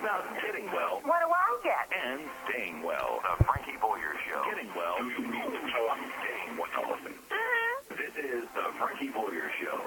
about getting well. What do I get? And staying well. The Frankie Boyer Show. Getting well. Staying well. This is the Frankie Boyer Show.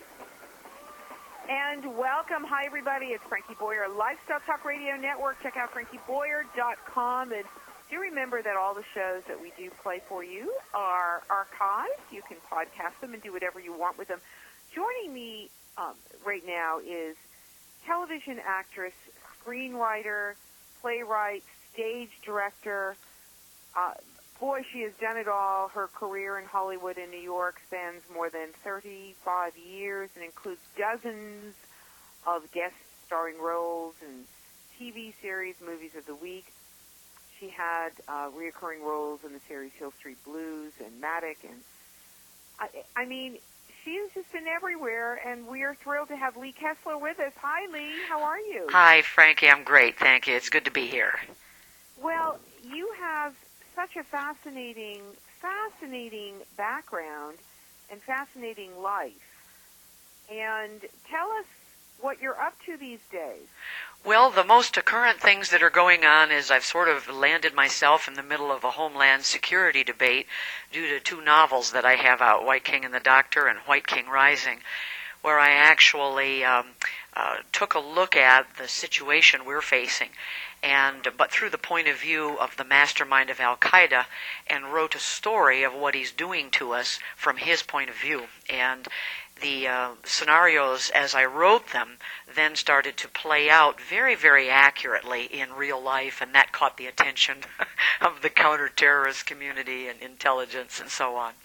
And welcome. Hi, everybody. It's Frankie Boyer, Lifestyle Talk Radio Network. Check out FrankieBoyer.com. And do remember that all the shows that we do play for you are archived. You can podcast them and do whatever you want with them. Joining me right now is television actress, screenwriter, playwright, stage director. Boy, she has done it all. Her career in Hollywood and New York spans more than 35 years and includes dozens of guest starring roles in TV series, movies of the week. She had reoccurring roles in the series Hill Street Blues and Matic. And I mean, she's just been everywhere, and we are thrilled to have Lee Kessler with us. Hi, Lee. How are you? Hi, Frankie. I'm great. Thank you. It's good to be here. Well, you have such a fascinating background and fascinating life. And tell us what you're up to these days. Well, the most current things that are going on is I've sort of landed myself in the middle of a Homeland Security debate due to two novels that I have out, White King and the Doctor and White King Rising, where I actually took a look at the situation we're facing, but through the point of view of the mastermind of Al-Qaeda, and wrote a story of what he's doing to us from his point of view. And the scenarios, as I wrote them, then started to play out very, very accurately in real life, and that caught the attention of the counter-terrorist community and intelligence and so on.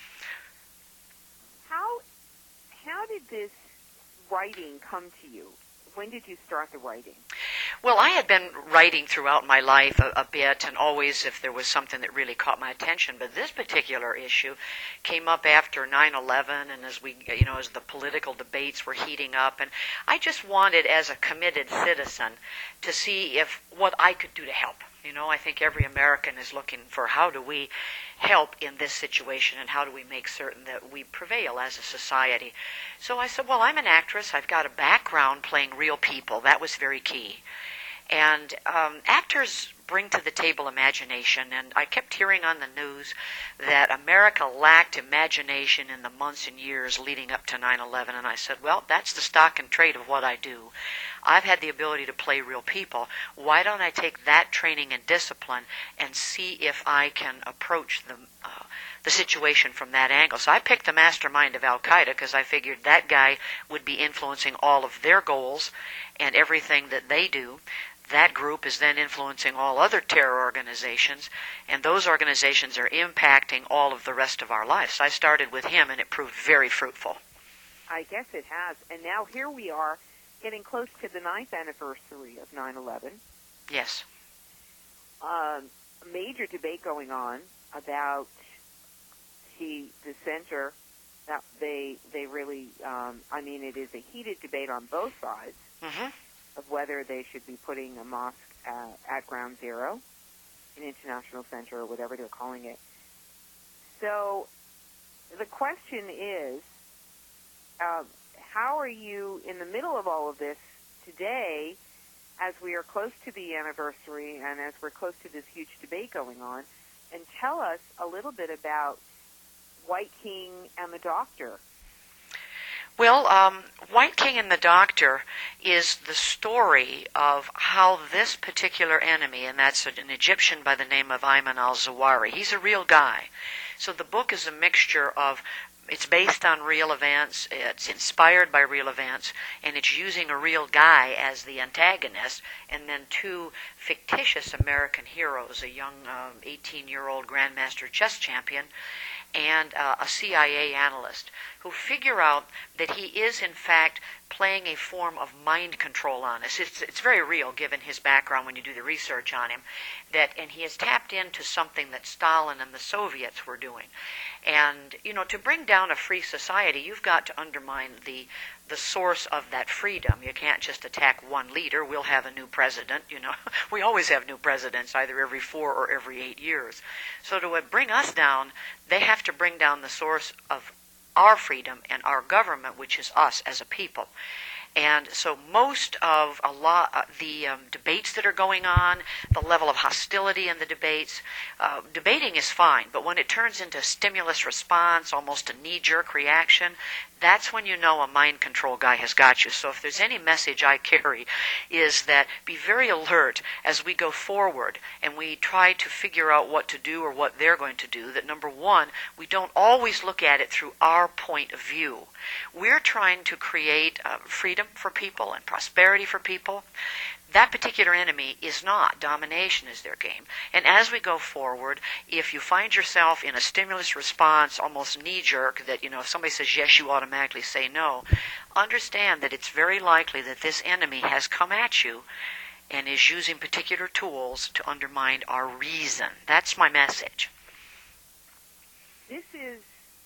How did this writing come to you? When did you start the writing? Well, I had been writing throughout my life a bit, and always if there was something that really caught my attention. But this particular issue came up after 9/11, and as the political debates were heating up, and I just wanted, as a committed citizen, to see what I could do to help. I think every American is looking for how do we help in this situation and how do we make certain that we prevail as a society. So I said, well, I'm an actress. I've got a background playing real people. That was very key. And actors bring to the table imagination, and I kept hearing on the news that America lacked imagination in the months and years leading up to 9/11, and I said, well, that's the stock and trade of what I do. I've had the ability to play real people. Why don't I take that training and discipline and see if I can approach the situation from that angle? So I picked the mastermind of Al-Qaeda because I figured that guy would be influencing all of their goals and everything that they do. That group is then influencing all other terror organizations, and those organizations are impacting all of the rest of our lives. So I started with him, and it proved very fruitful. I guess it has. And now here we are, getting close to the 9th anniversary of 9/11. Yes. A major debate going on about the center. That they really, it is a heated debate on both sides. Mm-hmm. Of whether they should be putting a mosque at Ground Zero, an international center, or whatever they're calling it. So the question is, how are you in the middle of all of this today, as we are close to the anniversary and as we're close to this huge debate going on? And tell us a little bit about White King and the Doctor. Well, White King and the Doctor is the story of how this particular enemy, and that's an Egyptian by the name of Ayman al-Zawahiri, he's a real guy. So the book is a mixture of, it's based on real events, it's inspired by real events, and it's using a real guy as the antagonist, and then two fictitious American heroes, a young 18-year-old grandmaster chess champion, and a CIA analyst who figure out that he is, in fact, playing a form of mind control on us. It's very real, given his background when you do the research on him, and he has tapped into something that Stalin and the Soviets were doing. And, to bring down a free society, you've got to undermine the source of that freedom. You can't just attack one leader. We'll have a new president, We always have new presidents, either every 4 or every 8 years. So to bring us down, they have to bring down the source of our freedom and our government, which is us as a people. And so most of the debates that are going on, the level of hostility in the debates, debating is fine, but when it turns into stimulus response, almost a knee-jerk reaction, that's when you know a mind control guy has got you. So if there's any message I carry, is that be very alert as we go forward and we try to figure out what to do or what they're going to do, that number one, we don't always look at it through our point of view. We're trying to create freedom for people and prosperity for people. That particular enemy is not. Domination is their game. And as we go forward, if you find yourself in a stimulus response, almost knee-jerk, that, if somebody says yes, you automatically say no, understand that it's very likely that this enemy has come at you and is using particular tools to undermine our reason. That's my message. This is,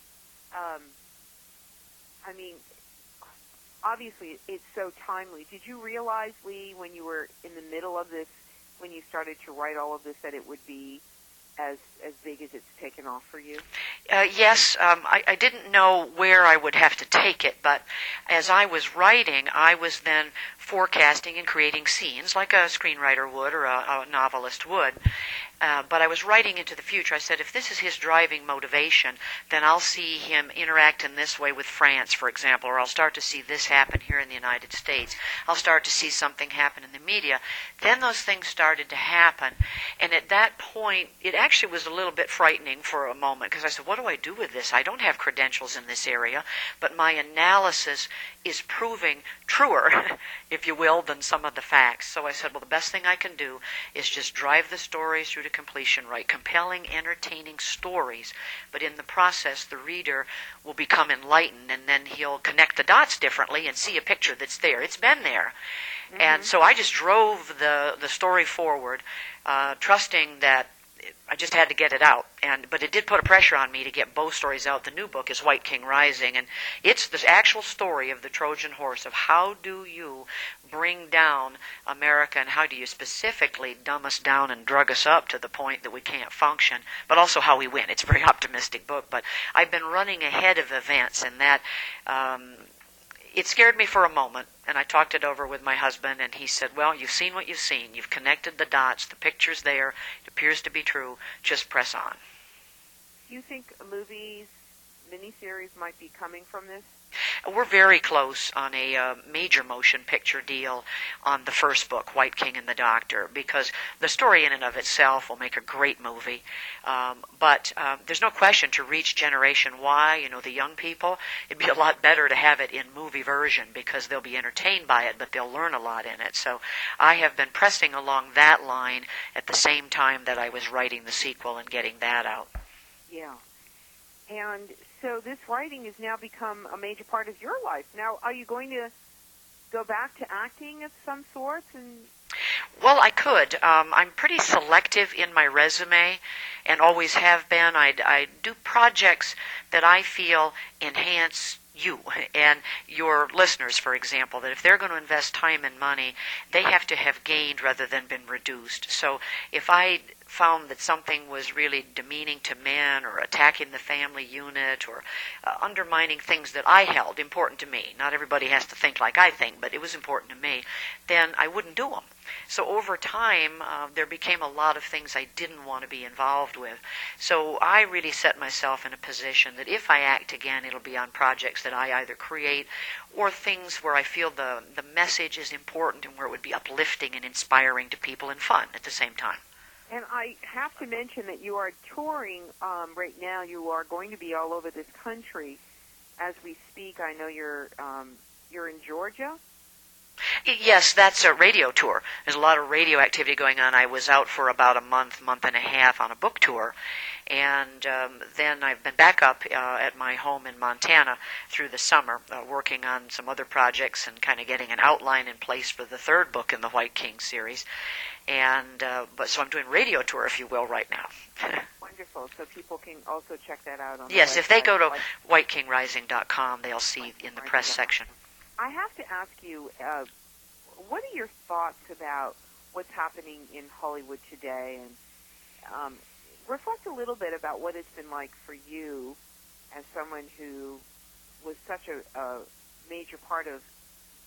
obviously it's so timely. Did you realize, Lee, when you were in the middle of this, when you started to write all of this, that it would be as big as it's taken off for you? Yes, I didn't know where I would have to take it, but as I was writing, I was then forecasting and creating scenes like a screenwriter would or a novelist would. But I was writing into the future. I said, if this is his driving motivation, then I'll see him interact in this way with France, for example, or I'll start to see this happen here in the United States. I'll start to see something happen in the media. Then those things started to happen. And at that point, it actually was a little bit frightening for a moment, because I said, what do I do with this? I don't have credentials in this area, but my analysis is proving truer, if you will, than some of the facts. So I said, well, the best thing I can do is just drive the stories through to completion, write compelling, entertaining stories, but in the process, the reader will become enlightened, and then he'll connect the dots differently and see a picture that's there. It's been there. Mm-hmm. And so I just drove the story forward, trusting that I just had to get it out. But it did put a pressure on me to get both stories out. The new book is White King Rising, and it's the actual story of the Trojan horse, of how do you bring down America, and how do you specifically dumb us down and drug us up to the point that we can't function, but also how we win. It's a very optimistic book, but I've been running ahead of events, and that it scared me for a moment, and I talked it over with my husband, and he said, well, you've seen what you've seen. You've connected the dots. The picture's there. It appears to be true. Just press on. Do you think movies, miniseries might be coming from this? We're very close on a major motion picture deal on the first book, White King and the Doctor, because the story in and of itself will make a great movie. But there's no question, to reach Generation Y, the young people, it'd be a lot better to have it in movie version, because they'll be entertained by it, but they'll learn a lot in it. So I have been pressing along that line at the same time that I was writing the sequel and getting that out. Yeah. And so this writing has now become a major part of your life. Now, are you going to go back to acting of some sort? Well, I could. I'm pretty selective in my resume, and always have been. I do projects that I feel enhance you and your listeners, for example, that if they're going to invest time and money, they have to have gained rather than been reduced. So if I found that something was really demeaning to men, or attacking the family unit, or undermining things that I held important to me, not everybody has to think like I think, but it was important to me, then I wouldn't do them. So over time, there became a lot of things I didn't want to be involved with. So I really set myself in a position that if I act again, it'll be on projects that I either create, or things where I feel the message is important and where it would be uplifting and inspiring to people and fun at the same time. And I have to mention that you are touring right now. You are going to be all over this country as we speak. I know you're in Georgia. Yes, that's a radio tour. There's a lot of radio activity going on. I was out for about a month and a half on a book tour, and then I've been back up at my home in Montana through the summer, working on some other projects and kind of getting an outline in place for the third book in the White King series. And so I'm doing radio tour, if you will, right now. Wonderful. So people can also check that out on the Yes, website. if they go to whitekingrising.com, they'll see in the press section. I have to ask you, what are your thoughts about what's happening in Hollywood today? And reflect a little bit about what it's been like for you as someone who was such a major part of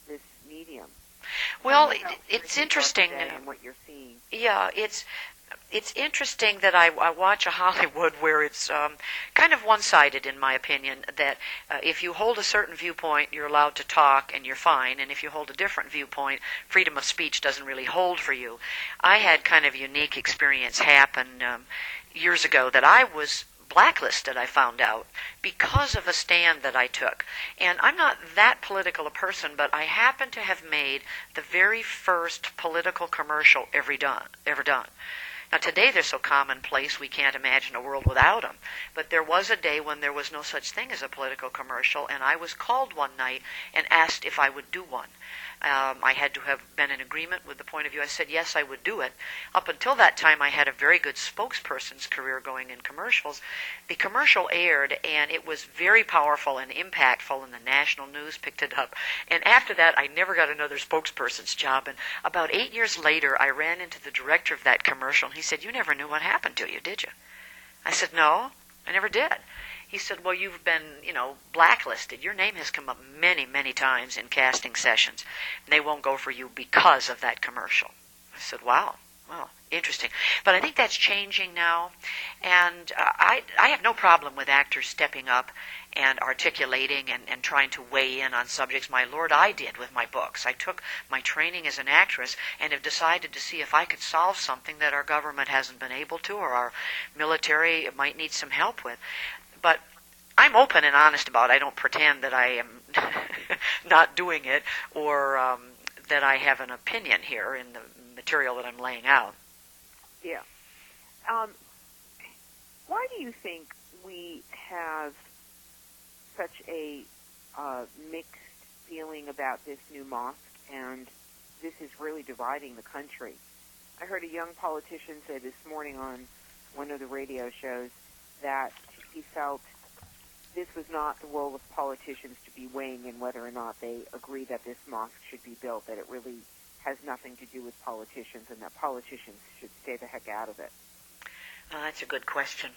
this medium? Well, Tell me about it's Frankie interesting. today and what you're seeing. Yeah, it's interesting that I watch a Hollywood where it's kind of one-sided, in my opinion, that if you hold a certain viewpoint, you're allowed to talk and you're fine, and if you hold a different viewpoint, freedom of speech doesn't really hold for you. I had kind of a unique experience happen years ago that I was blacklisted, I found out, because of a stand that I took. And I'm not that political a person, but I happen to have made the very first political commercial ever done. Now, today they're so commonplace we can't imagine a world without them. But there was a day when there was no such thing as a political commercial, and I was called one night and asked if I would do one. I had to have been in agreement with the point of view. I said, yes, I would do it. Up until that time, I had a very good spokesperson's career going in commercials. The commercial aired, and it was very powerful and impactful, and the national news picked it up. And after that, I never got another spokesperson's job. And about 8 years later, I ran into the director of that commercial, and he said, you never knew what happened to you, did you? I said, no, I never did. He said, well, you've been, blacklisted. Your name has come up many, many times in casting sessions. And they won't go for you because of that commercial. I said, wow, interesting. But I think that's changing now. And I have no problem with actors stepping up and articulating and trying to weigh in on subjects. My Lord, I did with my books. I took my training as an actress and have decided to see if I could solve something that our government hasn't been able to, or our military might need some help with. But I'm open and honest about it. I don't pretend that I am not doing it, or that I have an opinion here in the material that I'm laying out. Yeah. Why do you think we have such a mixed feeling about this new mosque, and this is really dividing the country? I heard a young politician say this morning on one of the radio shows that he felt this was not the role of politicians to be weighing in whether or not they agree that this mosque should be built, that it really has nothing to do with politicians, and that politicians should stay the heck out of it. That's a good question.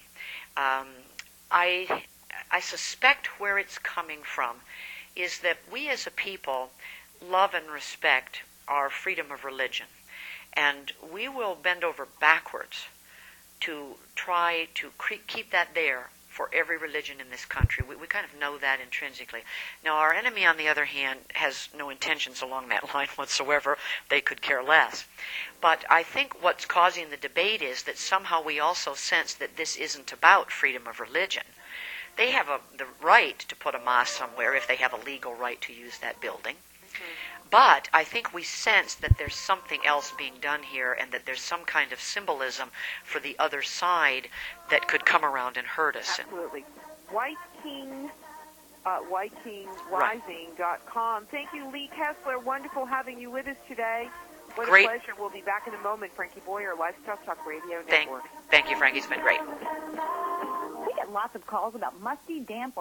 I suspect where it's coming from is that we as a people love and respect our freedom of religion, and we will bend over backwards to try to keep that there for every religion in this country. We kind of know that intrinsically. Now, our enemy, on the other hand, has no intentions along that line whatsoever. They could care less. But I think what's causing the debate is that somehow we also sense that this isn't about freedom of religion. They have the right to put a mosque somewhere if they have a legal right to use that building. But I think we sense that there's something else being done here, and that there's some kind of symbolism for the other side that could come around and hurt us. Absolutely. WhiteKingRising.com. Thank you, Lee Kessler. Wonderful having you with us today. What Great. a pleasure. We'll be back in a moment. Frankie Boyer, Lifestyle Talk Radio Network. Thank you, Frankie. It's been great. We get lots of calls about musty, damp,